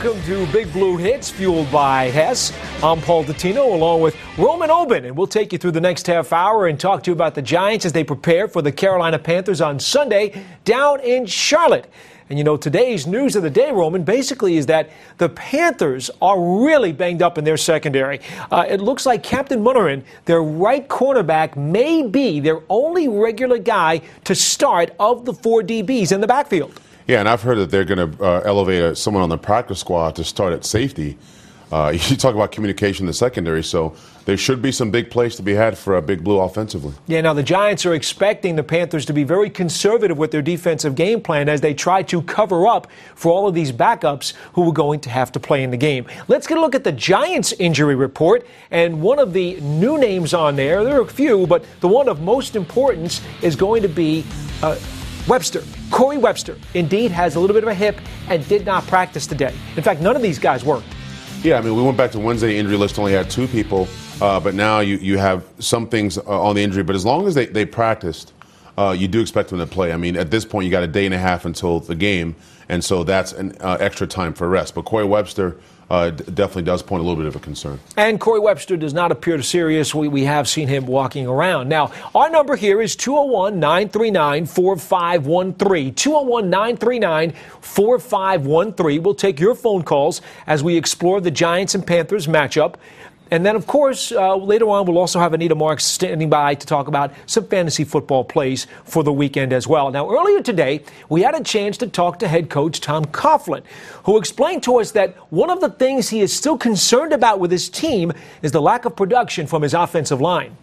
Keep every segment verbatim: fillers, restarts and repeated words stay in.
Welcome to Big Blue Hits, fueled by Hess. I'm Paul Dottino, along with Roman Oben, and we'll take you through the next half hour and talk to you about the Giants as they prepare for the Carolina Panthers on Sunday down in Charlotte. And you know, today's news of the day, Roman, basically is that the Panthers are really banged up in their secondary. Uh, it looks like Captain Munnerin, their right cornerback, may be their only regular guy to start of the four D Bs in the backfield. Yeah, and I've heard that they're going to uh, elevate uh, someone on the practice squad to start at safety. Uh, you talk about communication in the secondary, so there should be some big plays to be had for a Big Blue offensively. Yeah, now the Giants are expecting the Panthers to be very conservative with their defensive game plan as they try to cover up for all of these backups who are going to have to play in the game. Let's get a look at the Giants injury report, and one of the new names on there, there are a few, but the one of most importance is going to be uh, Webster. Corey Webster, indeed, has a little bit of a hip and did not practice today. In fact, none of these guys worked. Yeah, I mean, we went back to Wednesday, injury list only had two people, uh, but now you, you have some things uh, on the injury. But as long as they, they practiced, uh, you do expect them to play. I mean, at this point, you got a day and a half until the game, and so that's an uh, extra time for rest. But Corey Webster uh, d- definitely does point a little bit of a concern. And Corey Webster does not appear serious. We, we have seen him walking around. Now, our number here is two oh one, nine three nine, four five one three. two oh one, nine three nine, four five one three. We'll take your phone calls as we explore the Giants and Panthers matchup. And then, of course, uh, later on, we'll also have Anita Marks standing by to talk about some fantasy football plays for the weekend as well. Now, earlier today, we had a chance to talk to head coach Tom Coughlin, who explained to us that one of the things he is still concerned about with his team is the lack of production from his offensive line.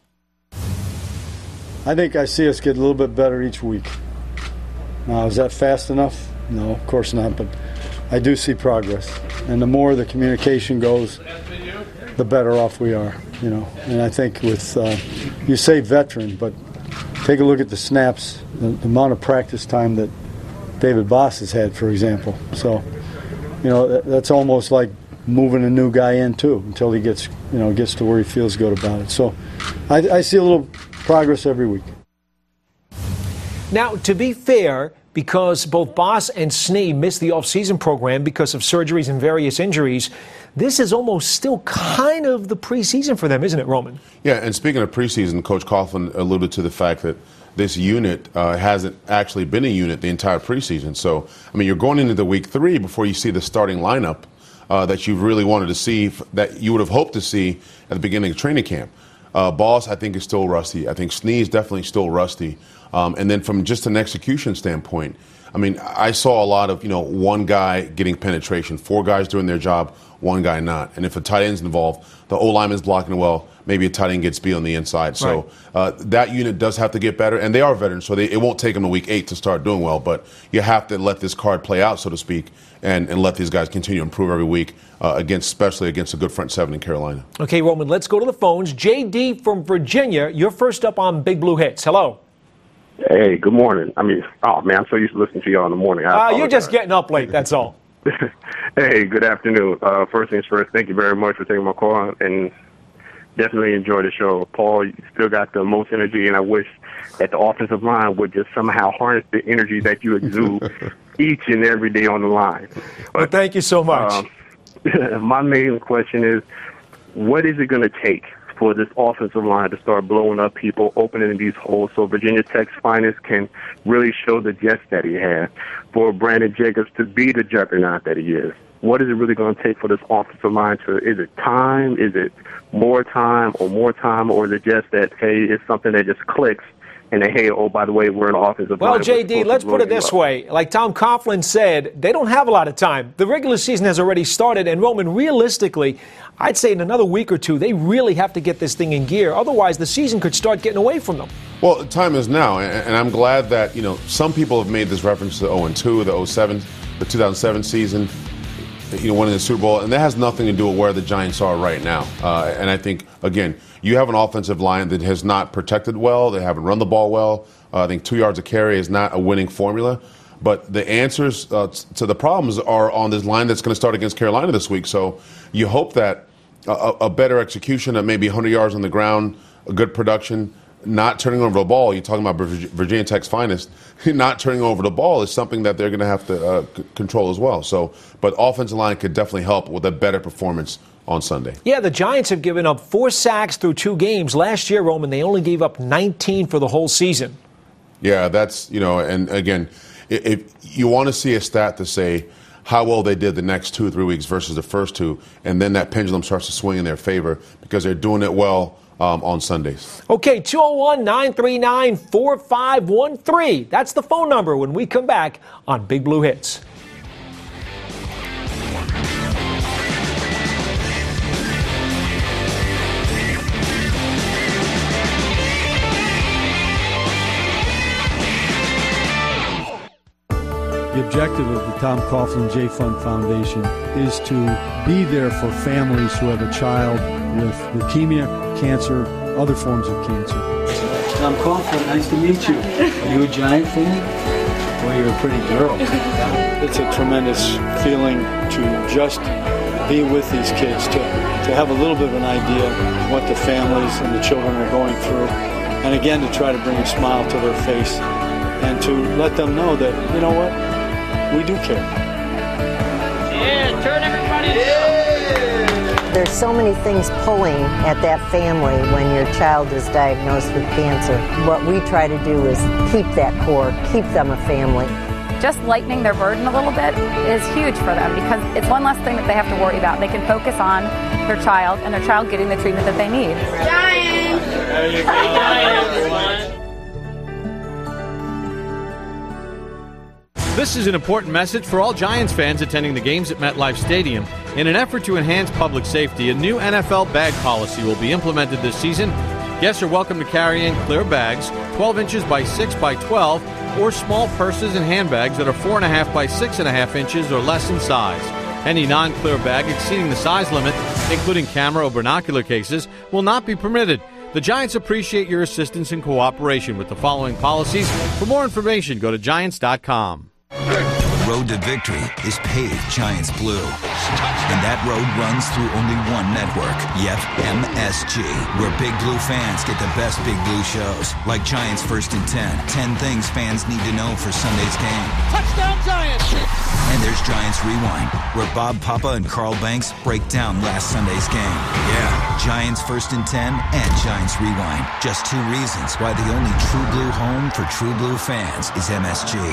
I think I see us get a little bit better each week. Now, is that fast enough? No, of course not, but I do see progress. And the more the communication goes, the better off we are, you know. And I think with, uh, you say veteran, but take a look at the snaps, the, the amount of practice time that David Boss has had, for example. So, you know, that, that's almost like moving a new guy in, too, until he gets, you know, gets to where he feels good about it. So I, I see a little progress every week. Now, to be fair, because both Boss and Snee missed the offseason program because of surgeries and various injuries, this is almost still kind of the preseason for them, isn't it, Roman? Yeah, and speaking of preseason, Coach Coughlin alluded to the fact that this unit uh, hasn't actually been a unit the entire preseason. So, I mean, you're going into the week three before you see the starting lineup uh, that you really wanted to see, that you would have hoped to see at the beginning of training camp. Uh, Boss, I think, is still rusty. I think Snee is definitely still rusty. Um, and then from just an execution standpoint, I mean, I saw a lot of, you know, one guy getting penetration, four guys doing their job, one guy not. And if a tight end's involved, the O-lineman's blocking well, maybe a tight end gets beat on the inside. So right. uh, that unit does have to get better, and they are veterans, so they, it won't take them to week eight to start doing well. But you have to let this card play out, so to speak, and, and let these guys continue to improve every week, uh, against, especially against a good front seven in Carolina. Okay, Roman, let's go to the phones. J D from Virginia, you're first up on Big Blue Hits. Hello. Hey, good morning. I mean, oh, man, I'm so used to listening to y'all in the morning. Uh, you're just getting up late, that's all. Hey, good afternoon. Uh, first things first, thank you very much for taking my call, and definitely enjoy the show. Paul, you still got the most energy, and I wish that the offensive line would just somehow harness the energy that you exude each and every day on the line. But, well, thank you so much. Um, my main question is, what is it going to take for this offensive line to start blowing up people, opening these holes, so Virginia Tech's finest can really show the jets that he has, for Brandon Jacobs to be the juggernaut that he is? What is it really going to take for this offensive line to, is it time, is it more time, or more time, or is it just that, hey, it's something that just clicks, and then, hey, oh, by the way, we're an offensive well, line. Well, J D, let's put it this way. Like Tom Coughlin said, they don't have a lot of time. The regular season has already started, and Roman, realistically, I'd say in another week or two, they really have to get this thing in gear. Otherwise, the season could start getting away from them. Well, time is now, and I'm glad that, you know, some people have made this reference to oh and two, the oh seven, the two thousand seven season, you know, winning the Super Bowl, and that has nothing to do with where the Giants are right now. Uh, and I think, again, you have an offensive line that has not protected well. They haven't run the ball well. Uh, I think two yards a carry is not a winning formula. But the answers uh, to the problems are on this line that's going to start against Carolina this week. So you hope that a, a better execution of maybe one hundred yards on the ground, a good production, not turning over the ball, you're talking about Virginia Tech's finest, not turning over the ball is something that they're going to have to uh, c- control as well. So, but offensive line could definitely help with a better performance on Sunday. Yeah, the Giants have given up four sacks through two games. Last year, Roman, they only gave up nineteen for the whole season. Yeah, that's, you know, and again, if, if you want to see a stat to say how well they did the next two or three weeks versus the first two, and then that pendulum starts to swing in their favor because they're doing it well um, on Sundays. Okay, two oh one, nine three nine, four five one three. That's the phone number when we come back on Big Blue Hits. The objective of the Tom Coughlin J Fund Foundation is to be there for families who have a child with leukemia, cancer, other forms of cancer. Tom Coughlin, nice to meet you. Are you a Giant fan? Well, you're a pretty girl. It's a tremendous feeling to just be with these kids, to, to have a little bit of an idea of what the families and the children are going through, and again, to try to bring a smile to their face and to let them know that, you know what, we do care. Yeah, turn everybody yeah. There's so many things pulling at that family when your child is diagnosed with cancer. What we try to do is keep that core, keep them a family. Just lightening their burden a little bit is huge for them because it's one less thing that they have to worry about. They can focus on their child and their child getting the treatment that they need. Giants! There you go, everyone. This is an important message for all Giants fans attending the games at MetLife Stadium. In an effort to enhance public safety, a new N F L bag policy will be implemented this season. Guests are welcome to carry in clear bags, twelve inches by six by twelve, or small purses and handbags that are four point five by six point five inches or less in size. Any non-clear bag exceeding the size limit, including camera or binocular cases, will not be permitted. The Giants appreciate your assistance and cooperation with the following policies. For more information, go to Giants dot com. The road to victory is paved Giants blue. And that road runs through only one network, Yep, M S G, where Big Blue fans get the best Big Blue shows, like Giants First and Ten, ten things fans need to know for Sunday's game. Touchdown Giants! And there's Giants Rewind, where Bob Papa and Carl Banks break down last Sunday's game. Yeah, Giants First and Ten and Giants Rewind. Just two reasons why the only true blue home for true blue fans is M S G.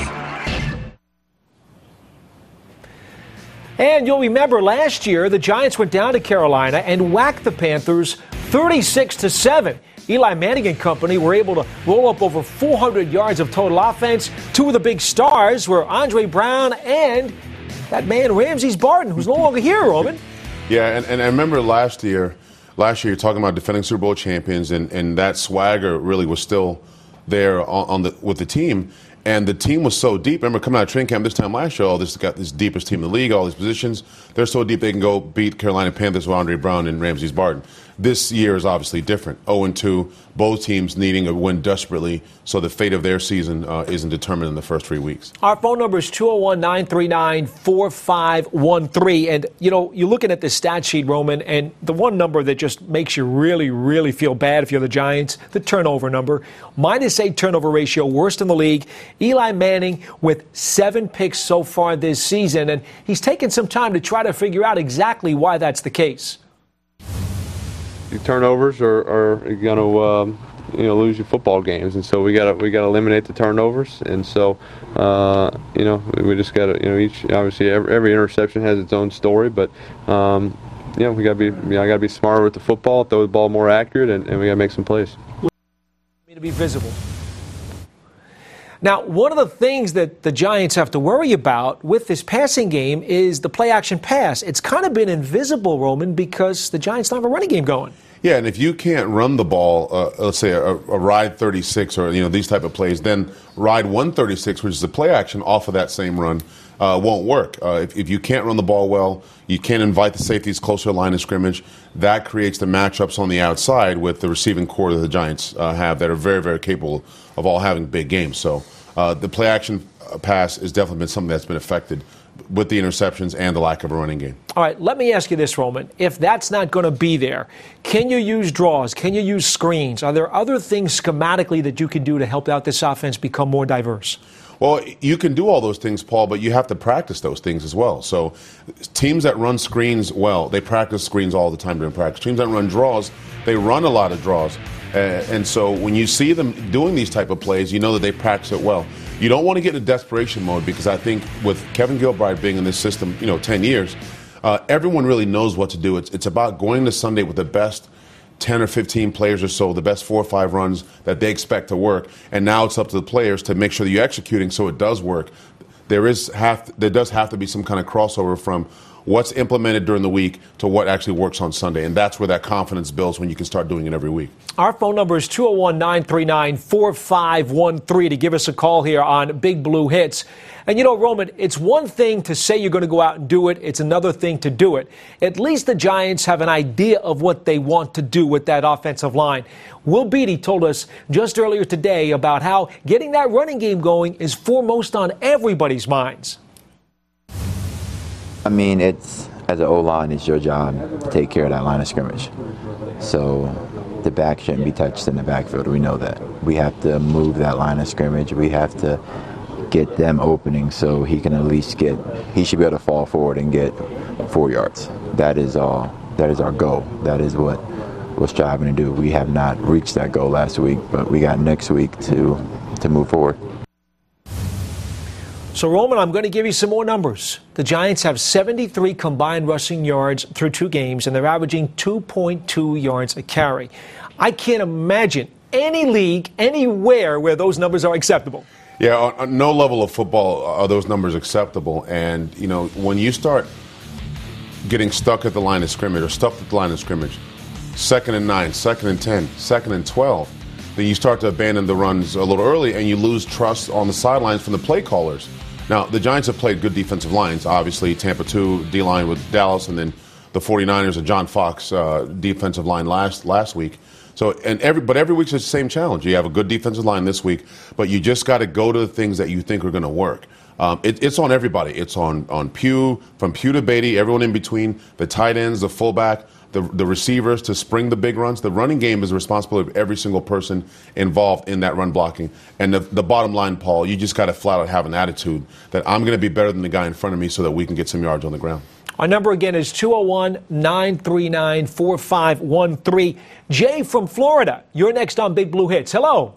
And you'll remember last year, the Giants went down to Carolina and whacked the Panthers thirty-six to seven. Eli Manning and company were able to roll up over four hundred yards of total offense. Two of the big stars were Andre Brown and that man Ramses Barton, who's no longer here, Roman. Yeah, and, and I remember last year, last year you're talking about defending Super Bowl champions, and, and that swagger really was still there on, on the with the team. And the team was so deep. Remember, coming out of training camp this time last year, all this got this deepest team in the league, all these positions. They're so deep they can go beat Carolina Panthers with Andre Brown and Ramses Barton. This year is obviously different. oh and two, both teams needing a win desperately, so the fate of their season uh, isn't determined in the first three weeks. Our phone number is two oh one, nine three nine, four five one three. And, you know, you're looking at the stat sheet, Roman, and the one number that just makes you really, really feel bad if you're the Giants, the turnover number. Minus eight turnover ratio, worst in the league. Eli Manning with seven picks so far this season, and he's taken some time to try to figure out exactly why that's the case. The turnovers are, are going to um, you know lose you football games, and so we got to we got to eliminate the turnovers, and so uh, you know we just got to you know each obviously every, every interception has its own story, but um, you know we got to be you know, I got to be smarter with the football, throw the ball more accurate, and, and we got to make some plays. To be visible. Now, one of the things that the Giants have to worry about with this passing game is the play-action pass. It's kind of been invisible, Roman, because the Giants don't have a running game going. Yeah, and if you can't run the ball, uh, let's say a, a ride thirty-six or you know these type of plays, then ride one thirty-six, which is the play action off of that same run, uh, won't work. Uh, if, if you can't run the ball well, you can't invite the safeties closer to the line of scrimmage. That creates the matchups on the outside with the receiving core that the Giants uh, have that are very, very capable of all having big games. So uh, the play action pass has definitely been something that's been affected with the interceptions and the lack of a running game. All right, let me ask you this, Roman. If that's not going to be there, can you use draws? Can you use screens? Are there other things schematically that you can do to help out this offense become more diverse? Well, you can do all those things, Paul, but you have to practice those things as well. So teams that run screens well, they practice screens all the time during practice. Teams that run draws, they run a lot of draws. Uh, and so when you see them doing these type of plays, you know that they practice it well. You don't want to get into desperation mode, because I think with Kevin Gilbride being in this system, you know, ten years, uh, everyone really knows what to do. It's, it's about going to Sunday with the best ten or fifteen players or so, the best four or five runs that they expect to work. And now it's up to the players to make sure that you're executing so it does work. There is have, there does have to be some kind of crossover from what's implemented during the week to what actually works on Sunday. And that's where that confidence builds, when you can start doing it every week. Our phone number is two oh one, nine three nine, four five one three to give us a call here on Big Blue Hits. And, you know, Roman, it's one thing to say you're going to go out and do it. It's another thing to do it. At least the Giants have an idea of what they want to do with that offensive line. Will Beatty told us just earlier today about how getting that running game going is foremost on everybody's minds. I mean, it's, as an O-line, it's your job to take care of that line of scrimmage. So the back shouldn't be touched in the backfield. We know that. We have to move that line of scrimmage. We have to get them opening so he can at least get, he should be able to fall forward and get four yards. That is all. That is our goal. That is what we're striving to do. We have not reached that goal last week, but we got next week to to move forward. So, Roman, I'm going to give you some more numbers. The Giants have seventy-three combined rushing yards through two games, and they're averaging two point two yards a carry. I can't imagine any league, anywhere, where those numbers are acceptable. Yeah, on, on no level of football are those numbers acceptable. And, you know, when you start getting stuck at the line of scrimmage or stuffed at the line of scrimmage, second and nine, second and ten, second and twelve, then you start to abandon the runs a little early, and you lose trust on the sidelines from the play callers. Now, the Giants have played good defensive lines, obviously. Tampa two, D-line with Dallas, and then the 49ers and John Fox uh, defensive line last last week. So, and every but every week's the same challenge. You have a good defensive line this week, but you just got to go to the things that you think are going to work. Um, it, it's on everybody. It's on, on Pugh, from Pugh to Beatty, everyone in between, the tight ends, the fullback, the, the receivers to spring the big runs. The running game is the responsibility of every single person involved in that run blocking. And the, the bottom line, Paul, you just got to flat out have an attitude that I'm going to be better than the guy in front of me so that we can get some yards on the ground. Our number again is two oh one, nine three nine, four five one three. Jay from Florida, you're next on Big Blue Hits. Hello.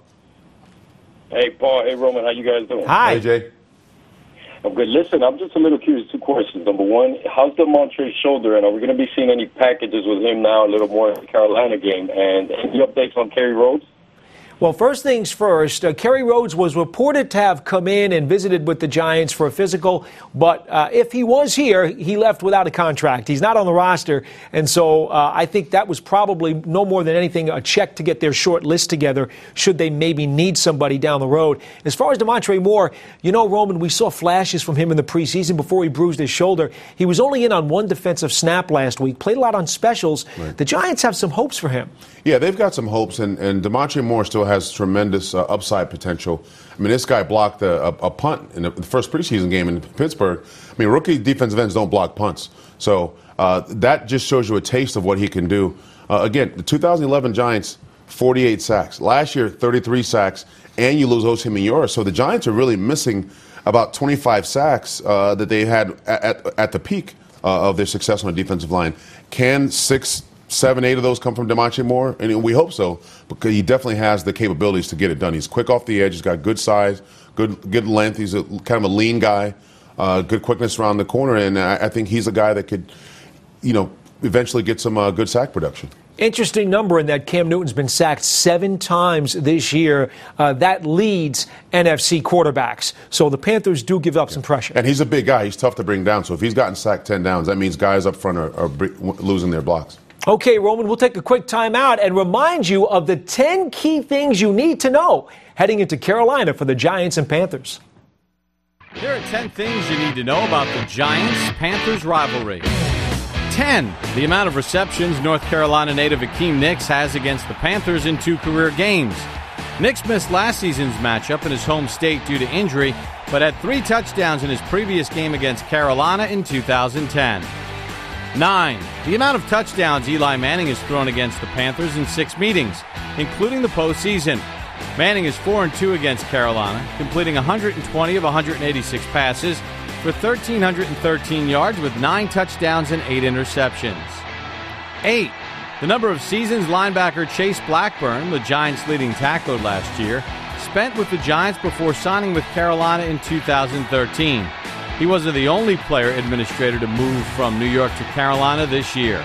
Hey, Paul. Hey, Roman. How you guys doing? Hi. Hey, Jay. I'm good. Listen, I'm just a little curious. Two questions. Number one, how's the Montre shoulder, and are we going to be seeing any packages with him now a little more in the Carolina game? And any updates on Kerry Rhodes? Well, first things first, uh, Kerry Rhodes was reported to have come in and visited with the Giants for a physical, but uh, if he was here, he left without a contract. He's not on the roster, and so uh, I think that was probably no more than anything a check to get their short list together should they maybe need somebody down the road. As far as Demontre Moore, you know, Roman, we saw flashes from him in the preseason before he bruised his shoulder. He was only in on one defensive snap last week, played a lot on specials. Right. The Giants have some hopes for him. Yeah, they've got some hopes, and, and Demontre Moore still has tremendous uh, upside potential. I mean, this guy blocked a, a, a punt in the first preseason game in Pittsburgh. I mean, rookie defensive ends don't block punts. So uh, that just shows you a taste of what he can do. Uh, again, the two thousand eleven Giants, forty-eight sacks. Last year, thirty-three sacks, and you lose Osi Umenyiora. So the Giants are really missing about twenty-five sacks uh, that they had at, at, at the peak uh, of their success on the defensive line. Can six Seven, eight of those come from Demontre Moore, and we hope so, because he definitely has the capabilities to get it done. He's quick off the edge. He's got good size, good good length. He's a, kind of a lean guy, uh, good quickness around the corner, and I, I think he's a guy that could, you know, eventually get some uh, good sack production. Interesting number in that Cam Newton's been sacked seven times this year. Uh, that leads N F C quarterbacks. So the Panthers do give up some pressure. And he's a big guy. He's tough to bring down. So if he's gotten sacked ten downs, that means guys up front are, are losing their blocks. Okay, Roman, we'll take a quick time out and remind you of the ten key things you need to know heading into Carolina for the Giants and Panthers. Here are ten things you need to know about the Giants-Panthers rivalry. ten. The amount of receptions North Carolina native Akeem Nicks has against the Panthers in two career games. Nix missed last season's matchup in his home state due to injury, but had three touchdowns in his previous game against Carolina in two thousand ten. Nine. The amount of touchdowns Eli Manning has thrown against the Panthers in six meetings, including the postseason. Manning is four and two against Carolina, completing one hundred twenty of one hundred eighty-six passes for one thousand three hundred thirteen yards with nine touchdowns and eight interceptions. Eight. The number of seasons linebacker Chase Blackburn, the Giants' leading tackler last year, spent with the Giants before signing with Carolina in two thousand thirteen. He wasn't the only player administrator to move from New York to Carolina this year.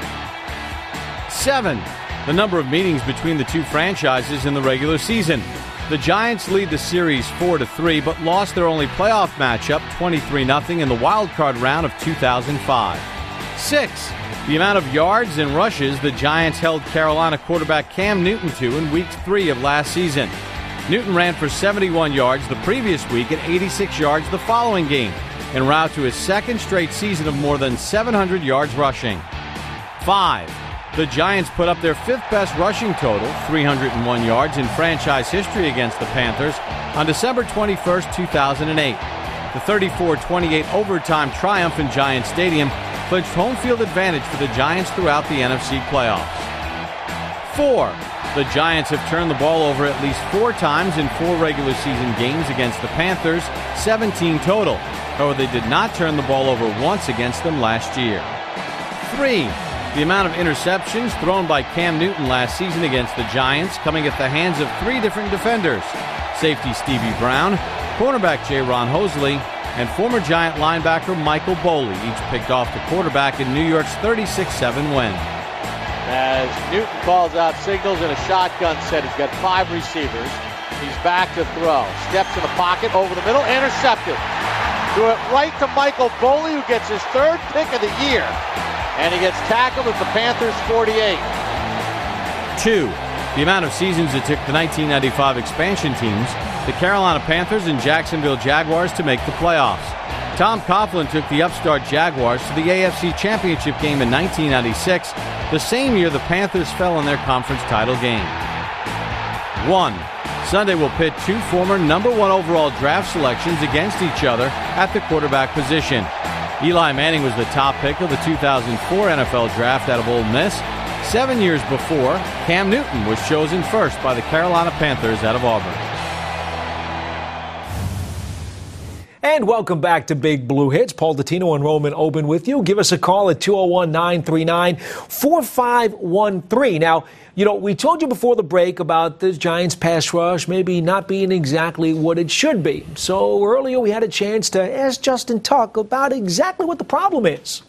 Seven. The number of meetings between the two franchises in the regular season. The Giants lead the series four to three, but lost their only playoff matchup twenty-three nothing in the wild card round of two thousand five. Six. The amount of yards and rushes the Giants held Carolina quarterback Cam Newton to in week three of last season. Newton ran for seventy-one yards the previous week and eighty-six yards the following game, en route to his second straight season of more than seven hundred yards rushing. Five. The Giants put up their fifth-best rushing total, three hundred one yards, in franchise history against the Panthers on December twenty-first, two thousand eight. The thirty-four twenty-eight overtime triumph in Giant Stadium clinched home field advantage for the Giants throughout the N F C playoffs. Four. The Giants have turned the ball over at least four times in four regular season games against the Panthers, seventeen total. However, they did not turn the ball over once against them last year. Three. The amount of interceptions thrown by Cam Newton last season against the Giants coming at the hands of three different defenders: safety Stevie Brown, cornerback J. Ron Hosley, and former Giant linebacker Michael Boley, each picked off the quarterback in New York's thirty-six seven win. As Newton calls out signals in a shotgun set, he's got five receivers. He's back to throw. Steps in the pocket, over the middle, intercepted. Threw it right to Michael Boley, who gets his third pick of the year. And he gets tackled at the Panthers' forty-eight. Two. The amount of seasons it took the nineteen ninety-five expansion teams, the Carolina Panthers and Jacksonville Jaguars, to make the playoffs. Tom Coughlin took the upstart Jaguars to the A F C Championship game in nineteen ninety-six, the same year the Panthers fell in their conference title game. One. Sunday will pit two former number one overall draft selections against each other at the quarterback position. Eli Manning was the top pick of the two thousand four N F L Draft out of Ole Miss. Seven years before, Cam Newton was chosen first by the Carolina Panthers out of Auburn. And welcome back to Big Blue Hits. Paul Dottino and Roman Oben with you. Give us a call at two oh one, nine three nine, four five one three. Now, you know, we told you before the break about the Giants' pass rush maybe not being exactly what it should be. So earlier we had a chance to ask Justin Tuck about exactly what the problem is.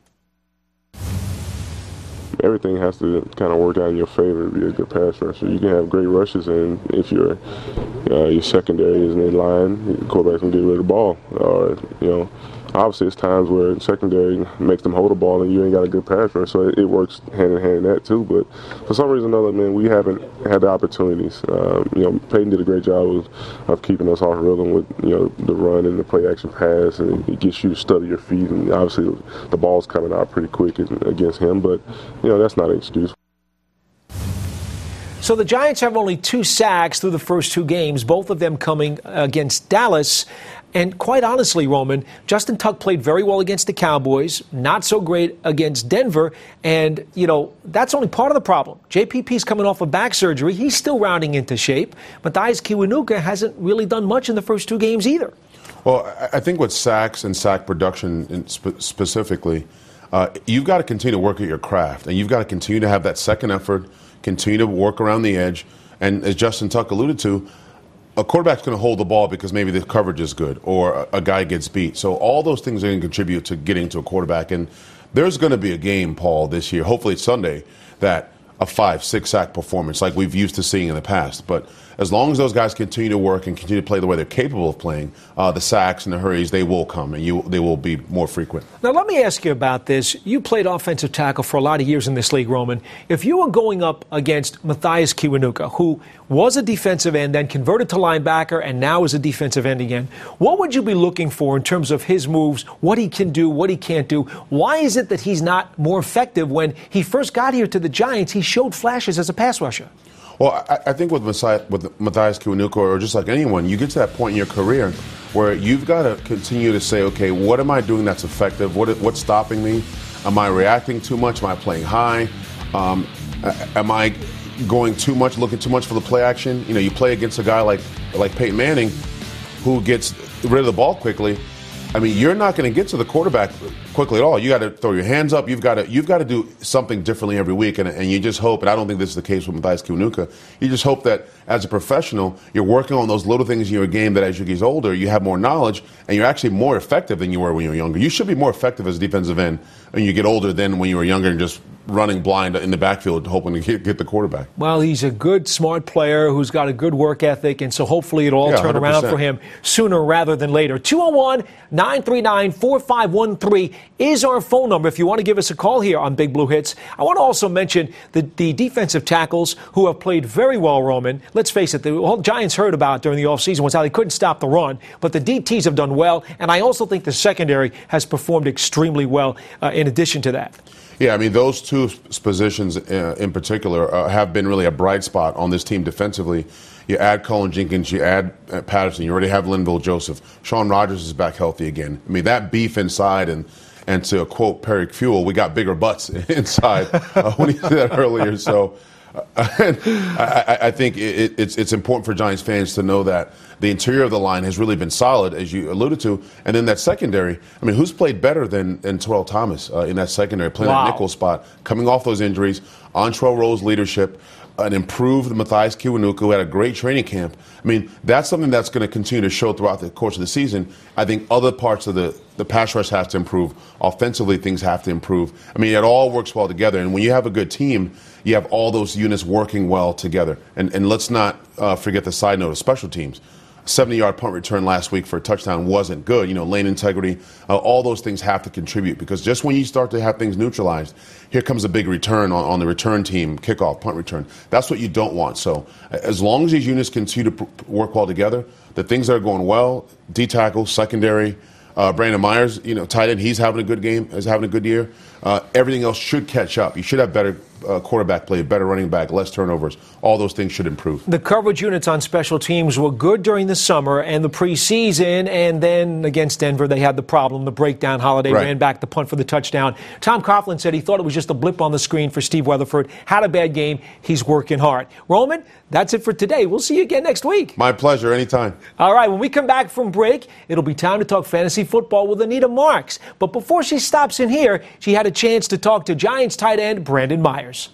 Everything has to kind of work out in your favor to be a good pass rusher. You can have great rushes, and if your uh, your secondary isn't in line, the quarterback can get rid of the ball. Or, you know, obviously it's times where secondary makes them hold the ball and you ain't got a good pass rush, so it, it works hand in hand in that too. But for some reason or another, man, we haven't had the opportunities. Um, you know, Peyton did a great job of, of keeping us off rhythm with, you know, the run and the play action pass, and it gets you to study your feet, and obviously the ball's coming out pretty quick against him, but you know, that's not an excuse. So the Giants have only two sacks through the first two games, both of them coming against Dallas. And quite honestly, Roman, Justin Tuck played very well against the Cowboys, not so great against Denver. And, you know, that's only part of the problem. J P P's coming off of back surgery. He's still rounding into shape. Matthias Kiwanuka hasn't really done much in the first two games either. Well, I think with sacks and sack production in spe- specifically, uh, you've got to continue to work at your craft. And you've got to continue to have that second effort, continue to work around the edge. And as Justin Tuck alluded to, a quarterback's going to hold the ball because maybe the coverage is good or a, a guy gets beat. So all those things are going to contribute to getting to a quarterback. And there's going to be a game, Paul, this year, hopefully it's Sunday, that a five, six sack performance like we've used to seeing in the past. But as long as those guys continue to work and continue to play the way they're capable of playing, uh, the sacks and the hurries, they will come, and you, they will be more frequent. Now, let me ask you about this. You played offensive tackle for a lot of years in this league, Roman. If you were going up against Matthias Kiwanuka, who was a defensive end, then converted to linebacker, and now is a defensive end again, what would you be looking for in terms of his moves, what he can do, what he can't do? Why is it that he's not more effective when he first got here to the Giants? He showed flashes as a pass rusher. Well, I, I think with, Masai, with Matthias Kiwanuka, or just like anyone, you get to that point in your career where you've got to continue to say, okay, what am I doing that's effective? What, what's stopping me? Am I reacting too much? Am I playing high? Um, am I going too much, looking too much for the play action? You know, you play against a guy like like Peyton Manning, who gets rid of the ball quickly. I mean, you're not going to get to the quarterback quickly at all. You got to throw your hands up. You've got to you've got to do something differently every week, and, and you just hope. And I don't think this is the case with Matthias Kiwanuka. You just hope that as a professional, you're working on those little things in your game that as you get older, you have more knowledge, and you're actually more effective than you were when you were younger. You should be more effective as a defensive end when you get older than when you were younger and just running blind in the backfield hoping to get, get the quarterback. Well, he's a good, smart player who's got a good work ethic, and so hopefully it'll all Yeah, turn one hundred around percent. for him sooner rather than later. two oh one, nine three nine, four five one three is our phone number if you want to give us a call here on Big Blue Hits. I want to also mention the, the defensive tackles who have played very well, Roman. Let's face it, the whole Giants heard about during the offseason was how they couldn't stop the run, but the D Ts have done well, and I also think the secondary has performed extremely well uh, in addition to that. Yeah, I mean, those two positions uh, in particular uh, have been really a bright spot on this team defensively. You add Cullen Jenkins, you add uh, Patterson, you already have Linville Joseph. Sean Rogers is back healthy again. I mean, that beef inside, and and to quote Perry Fuel, we got bigger butts inside uh, when he said that earlier. So uh, I, I think it, it's, it's important for Giants fans to know that the interior of the line has really been solid, as you alluded to. And then that secondary, I mean, who's played better than, than Terrell Thomas uh, in that secondary, playing Wow. that nickel spot, coming off those injuries, Antrell Rowe's leadership, an improved Matthias Kiwanuka who had a great training camp. I mean, that's something that's going to continue to show throughout the course of the season. I think other parts of the, the pass rush have to improve. Offensively, things have to improve. I mean, it all works well together. And when you have a good team, you have all those units working well together. And, and let's not uh, forget the side note of special teams. seventy-yard punt return last week for a touchdown wasn't good. You know, lane integrity, uh, all those things have to contribute, because just when you start to have things neutralized, here comes a big return on, on the return team, kickoff, punt return. That's what you don't want. So as long as these units continue to p- work well together, the things that are going well, D-tackle, secondary, uh, Brandon Myers, you know, tight end, he's having a good game, is having a good year. Uh, everything else should catch up. You should have better uh, quarterback play, better running back, less turnovers. All those things should improve. The coverage units on special teams were good during the summer and the preseason, and then against Denver, they had the problem, the breakdown. Holiday Right. ran back the punt for the touchdown. Tom Coughlin said he thought it was just a blip on the screen for Steve Weatherford. Had a bad game. He's working hard. Roman, that's it for today. We'll see you again next week. My pleasure, anytime. All right, when we come back from break, it'll be time to talk fantasy football with Anita Marks. But before she stops in here, she had a chance to talk to Giants tight end Brandon Myers.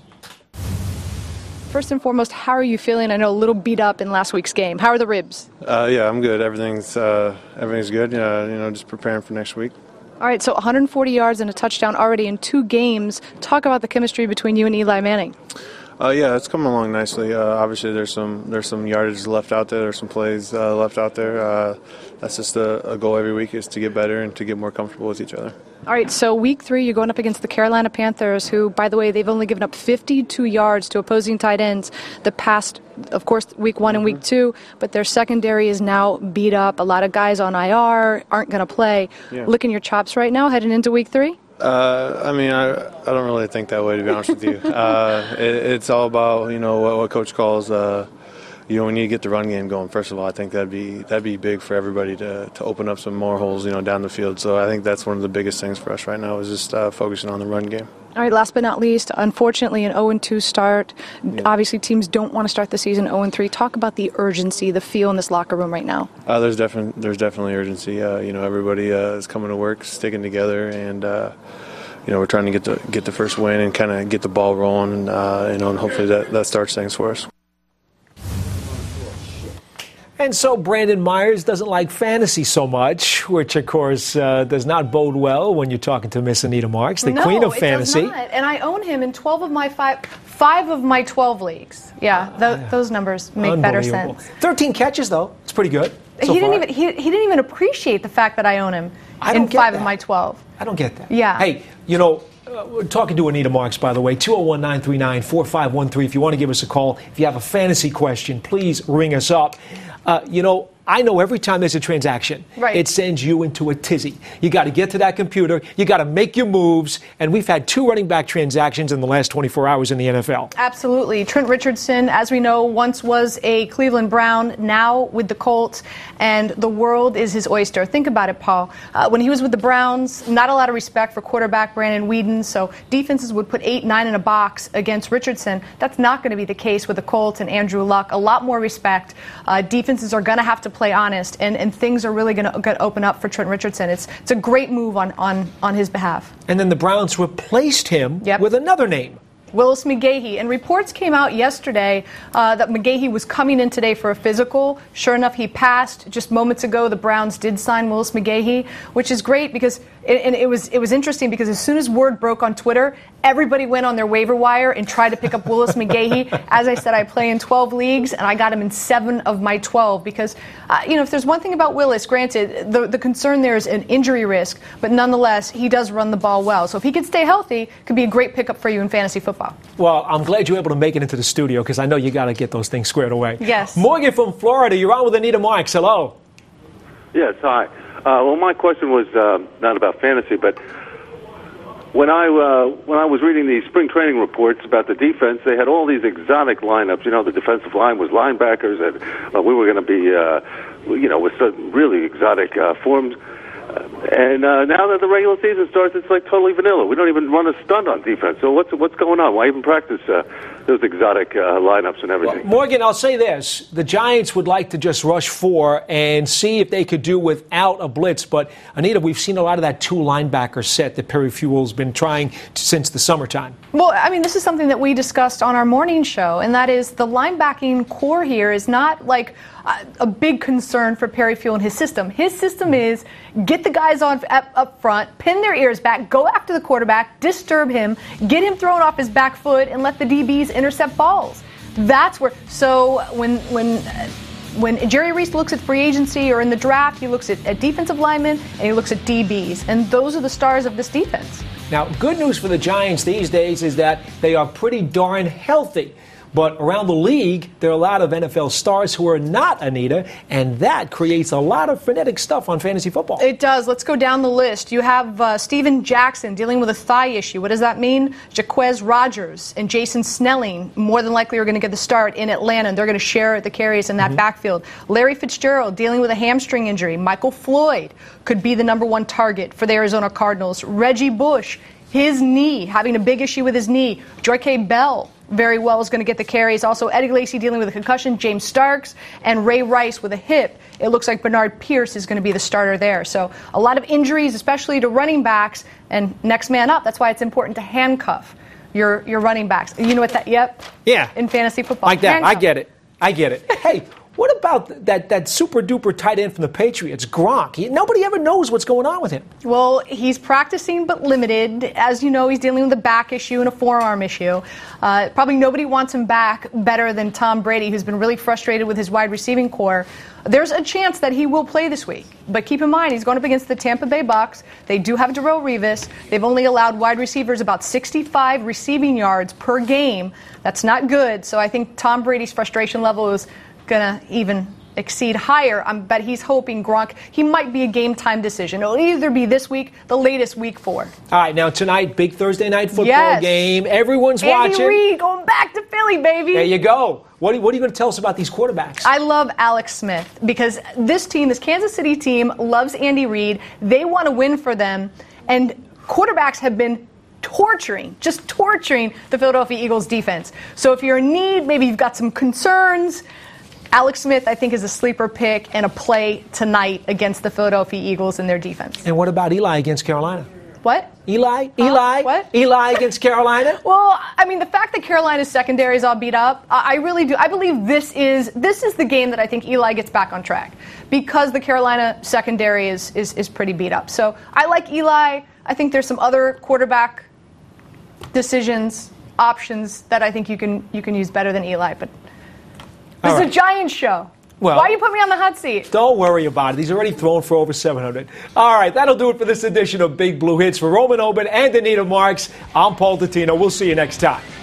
First and foremost, how are you feeling? I know a little beat up in last week's game. How are the ribs? Uh, yeah, I'm good. Everything's uh, everything's good. Uh, you know, just preparing for next week. All right, so one hundred forty yards and a touchdown already in two games. Talk about the chemistry between you and Eli Manning. Uh, yeah, it's coming along nicely. Uh, obviously, there's some there's some yardage left out there. There's some plays uh, left out there. Uh, that's just a, a goal every week, is to get better and to get more comfortable with each other. All right, so week three, you're going up against the Carolina Panthers, who, by the way, they've only given up fifty-two yards to opposing tight ends the past, of course, week one and week two, but their secondary is now beat up. A lot of guys on I R aren't going to play. Yeah. Licking your chops right now heading into week three? Uh, I mean, I, I don't really think that way, to be honest with you. Uh, it, it's all about, you know, what, what Coach calls, uh, you know, we need to get the run game going. First of all, I think that'd be that'd be big for everybody to, to open up some more holes, you know, down the field. So I think that's one of the biggest things for us right now, is just uh, focusing on the run game. All right, last but not least, unfortunately, an oh and two start. Yeah. Obviously, teams don't want to start the season oh and three. Talk about the urgency, the feel in this locker room right now. Uh, there's definitely there's definitely urgency. Uh, you know, everybody uh, is coming to work, sticking together, and uh, you know, we're trying to get the get the first win and kind of get the ball rolling, and uh, you know, and hopefully that, that starts things for us. And so Brandon Myers doesn't like fantasy so much, which, of course, uh, does not bode well when you're talking to Miss Anita Marks, the no, queen of fantasy. It does not. And I own him in twelve of my five, five of my twelve leagues. Yeah, th- those numbers make better Unbelievable. sense. thirteen catches, though. It's pretty good. So he didn't far. even he, he didn't even appreciate the fact that I own him I in don't get five that. of my twelve. I don't get that. Yeah. Hey, you know, uh, we're talking to Anita Marks, by the way, two oh one, nine three nine, four five one three. If you want to give us a call, if you have a fantasy question, please ring us up. Uh, you know, I know every time there's a transaction, right. it sends you into a tizzy. You got to get to that computer. You got to make your moves. And we've had two running back transactions in the last twenty-four hours in the N F L. Absolutely. Trent Richardson, as we know, once was a Cleveland Brown, now with the Colts, and the world is his oyster. Think about it, Paul. Uh, when he was with the Browns, not a lot of respect for quarterback Brandon Weeden, so defenses would put eight, nine in a box against Richardson. That's not going to be the case with the Colts and Andrew Luck. A lot more respect. Uh, defenses are going to have to play honest, and, and things are really going to open up for Trent Richardson. It's it's a great move on, on, on his behalf. And then the Browns replaced him yep. with another name. Willis McGahee. And reports came out yesterday uh, that McGahee was coming in today for a physical. Sure enough, he passed. Just moments ago, the Browns did sign Willis McGahee, which is great because it, and it was it was interesting because as soon as word broke on Twitter, everybody went on their waiver wire and tried to pick up Willis McGahee. As I said, I play in twelve leagues, and I got him in seven of my twelve because, uh, you know, if there's one thing about Willis, granted, the, the concern there is an injury risk, but nonetheless, he does run the ball well. So if he can stay healthy, it could be a great pickup for you in fantasy football. Well, I'm glad you were able to make it into the studio because I know you got to get those things squared away. Yes. Morgan from Florida, you're on with Anita Marks. Hello. Yes, hi. Uh, well, my question was uh, not about fantasy, but when I uh, when I was reading the spring training reports about the defense, they had all these exotic lineups. You know, the defensive line was linebackers, and uh, we were going to be, uh, you know, with some really exotic uh, forms. Uh, and uh, now that the regular season starts, it's like totally vanilla. We don't even run a stunt on defense. So what's what's going on? Why even practice uh, those exotic uh, lineups and everything? Well, Morgan, I'll say this. The Giants would like to just rush four and see if they could do without a blitz. But, Anita, we've seen a lot of that two-linebacker set that Perry Fewell's been trying since the summertime. Well, I mean, this is something that we discussed on our morning show, and that is the linebacking core here is not like a, a big concern for Perry Fewell and his system. His system is get the guys on up, up front, pin their ears back, go after the quarterback, disturb him, get him thrown off his back foot, and let the D Bs intercept balls. That's where. So when when when Jerry Reese looks at free agency or in the draft, he looks at, at defensive linemen and he looks at D Bs, and those are the stars of this defense. Now, good news for the Giants these days is that they are pretty darn healthy. But around the league, there are a lot of N F L stars who are not, Anita, and that creates a lot of frenetic stuff on fantasy football. It does. Let's go down the list. You have uh, Steven Jackson dealing with a thigh issue. What does that mean? Jaquez Rogers and Jason Snelling more than likely are going to get the start in Atlanta, and they're going to share the carries in that mm-hmm. backfield. Larry Fitzgerald dealing with a hamstring injury. Michael Floyd could be the number one target for the Arizona Cardinals. Reggie Bush, his knee, having a big issue with his knee. Joyke Bell very well is going to get the carries. Also, Eddie Lacy dealing with a concussion, James Starks, and Ray Rice with a hip. It looks like Bernard Pierce is going to be the starter there. So a lot of injuries, especially to running backs, and next man up. That's why it's important to handcuff your, your running backs. You know what that, yep. Yeah. In fantasy football. Like that. Handcuff. I get it. I get it. Hey, what about that, that super-duper tight end from the Patriots, Gronk? He, nobody ever knows what's going on with him. Well, he's practicing but limited. As you know, he's dealing with a back issue and a forearm issue. Uh, probably nobody wants him back better than Tom Brady, who's been really frustrated with his wide receiving core. There's a chance that he will play this week. But keep in mind, he's going up against the Tampa Bay Bucs. They do have Darrelle Revis. They've only allowed wide receivers about sixty-five receiving yards per game. That's not good. So I think Tom Brady's frustration level is going to even exceed higher. I bet he's hoping Gronk, he might be a game time decision. It'll either be this week, the latest week four. All right, now tonight, big Thursday night football yes. game. Everyone's Andy watching. Andy Reid going back to Philly, baby. There you go. What are, what are you going to tell us about these quarterbacks? I love Alex Smith because this team, this Kansas City team, loves Andy Reid. They want to win for them, and quarterbacks have been torturing, just torturing the Philadelphia Eagles defense. So if you're in need, maybe you've got some concerns, Alex Smith, I think, is a sleeper pick and a play tonight against the Philadelphia Eagles and their defense. And what about Eli against Carolina? What? Eli? Huh? Eli? What? Eli against Carolina? Well, I mean, the fact that Carolina's secondary is all beat up, I really do. I believe this is this is the game that I think Eli gets back on track because the Carolina secondary is is, is pretty beat up. So I like Eli. I think there's some other quarterback decisions, options that I think you can you can use better than Eli, but this All is right. a Giants show. Well, why you put me on the hot seat? Don't worry about it. He's already thrown for over seven hundred. All right, that'll do it for this edition of Big Blue Hits. For Roman Oben and Anita Marks, I'm Paul Dottino. We'll see you next time.